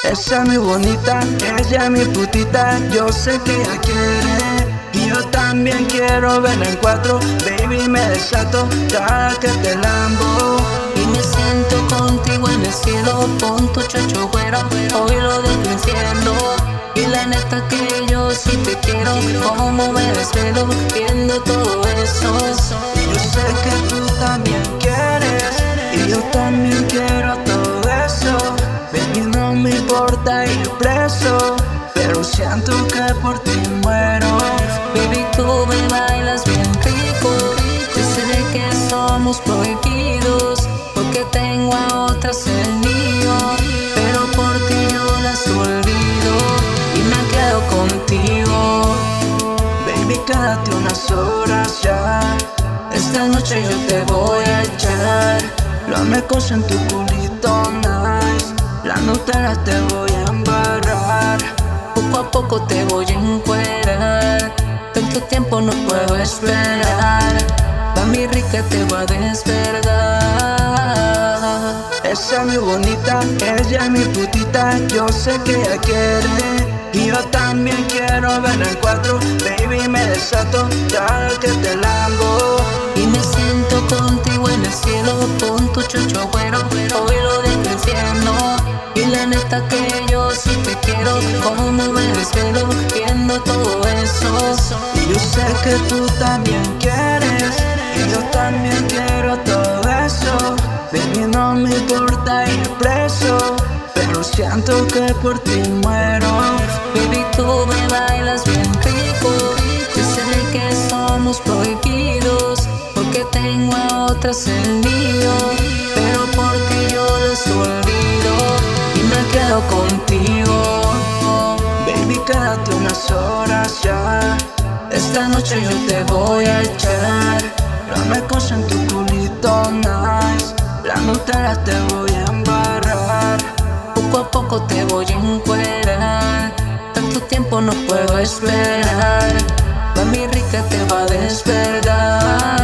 Esa es mi bonita, ella es mi putita, yo sé que ella quiere. Y yo también quiero verla en cuatro, baby me desato cada que te lambo. Y me siento contigo en el cielo, con tu chacho güero, hoy lo del infierno. Y la neta que yo sí te quiero, como me desvelo viendo todo eso. Yo sé que tú también quieres, y yo también quiero todo eso. Baby, no me importa ir preso, pero siento que por ti muero. Baby, tú me bailas bien rico, yo sé que somos prohibidos, porque tengo a otras el mío, pero por ti yo las olvido y me quedo contigo. Baby, quédate unas horas ya, esta noche yo te voy a echar. Lo cosa en tu culito nice, la Nutella te voy a embarrar. Poco a poco te voy a encuerar, tanto tiempo no puedo esperar. Pa' mi rica te voy a desverdar. Esa es mi bonita, ella es mi putita, yo sé que ella quiere. Y yo también quiero verla en cuatro, baby me desato cada que te lambo. Y me siento contigo en el cielo, con tu chacho güero, hoy lo del infierno. Y la neta que yo sí te quiero, como me desvelo viendo todo eso. Y yo sé que tú también quieres, y yo también quiero todo eso. Baby, no me importa ir preso, pero siento que por ti muero. Baby, tú me bailas bien rico, yo sé que somos prohibidos, porque tengo a otras el mío, pero por ti yo las olvido y me quedo contigo. Baby, quédate unas horas ya, esta noche yo te voy a echar. Dame cosa en tu culito nice, la Nutella te voy a embarrar. Poco a poco te voy a encuerar, tanto tiempo no puedo esperar. Pa' mi rica te va a despertar.